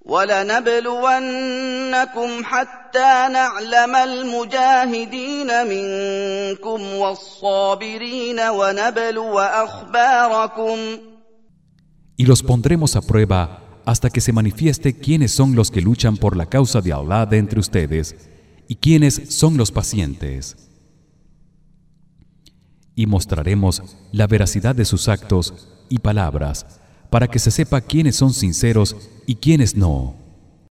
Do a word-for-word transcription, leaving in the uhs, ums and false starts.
وَلَنَبْلُوَنَّكُمْ حَتَّى نَعْلَمَ الْمُجَاهِدِينَ مِنكُمْ وَالصَّابِرِينَ وَنَبْلُوَ أَخْبَارَكُمْ. Y los pondremos a prueba hasta que se manifieste quiénes son los que luchan por la causa de Allah de entre ustedes y quiénes son los pacientes. Y mostraremos la veracidad de sus actos y palabras para que se sepa quiénes son sinceros y quiénes no.